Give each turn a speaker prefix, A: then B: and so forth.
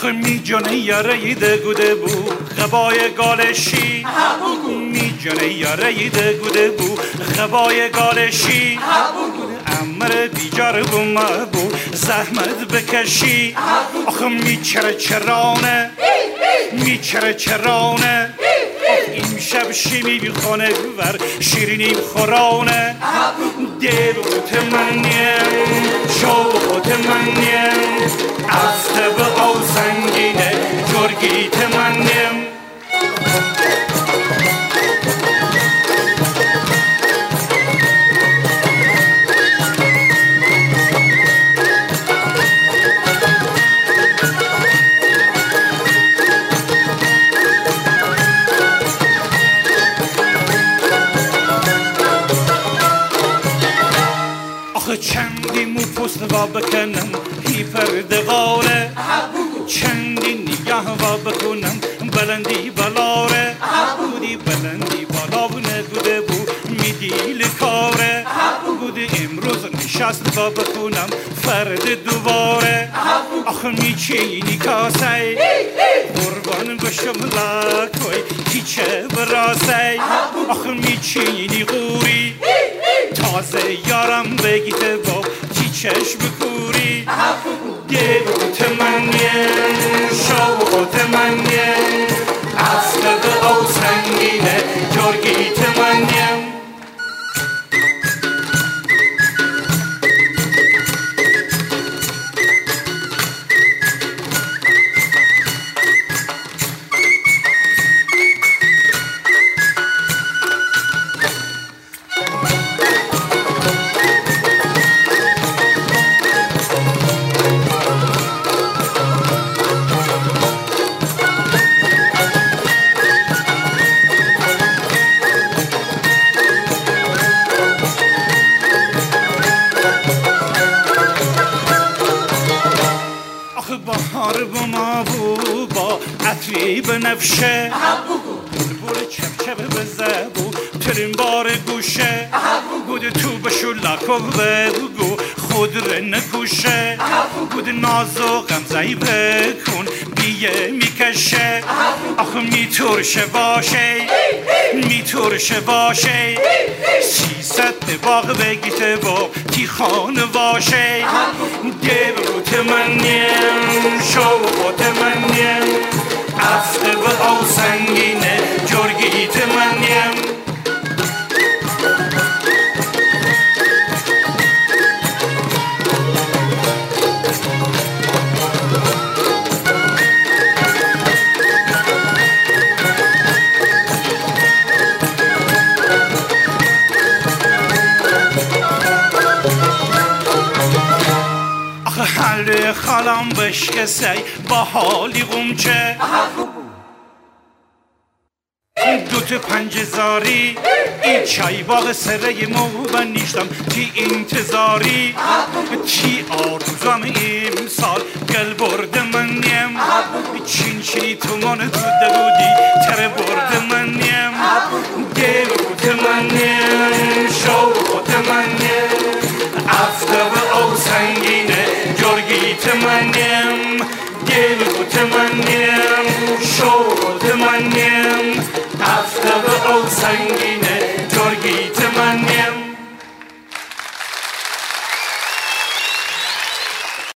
A: آخه می جانه یاره دگوده بو غبای گالشی می جانه یاره دگوده بو غبای گالشی امر بیجار بو مبو زحمت بکشی آخه میچره چرانه میچره چرانه این شب شیمی بی خانه بر شیرینی خورانه دیروت منیم شوقت منیم افته به او سنگینه جرگیت منیم چندی مو پست و بکنم هی پردغاره چندی نگاه و بکنم بلندی بلاره بودی بلندی بالا نگوده بو میدیل کاره بودی امروز نشست و بکنم فرد دوباره آخه میچینی کاسه قربان بشم لکوی هیچه براسه آخه میچینی غوری تازه یارم بگیته با چی چشم کوری دیروت منیم شوقت منیم اصل به او سنگینه جرگیت منیم بهار بما بو با عطری بنفشه بلبل چپچپ بزبو ترین بار گوشه گود تو بشو لکو بگو خود رو نکوشه گود نازو غمزهی بکن بیه میکشه آخه میترشه باشه میترشه باشه 300 باغ بگیته با تیخانه باشه دیروت منیم شوقت منیم افته به او سنگینه جرگیت منیم حل خالم بشکسی با حالی غمچه دوت پنجزاری این چای باغ سره مو نیشتم تی انتظاری تی آرزوام امسال گل برد منیم چین تو من دوده بودی تر برد منیم دیروت منیم شوقت منیم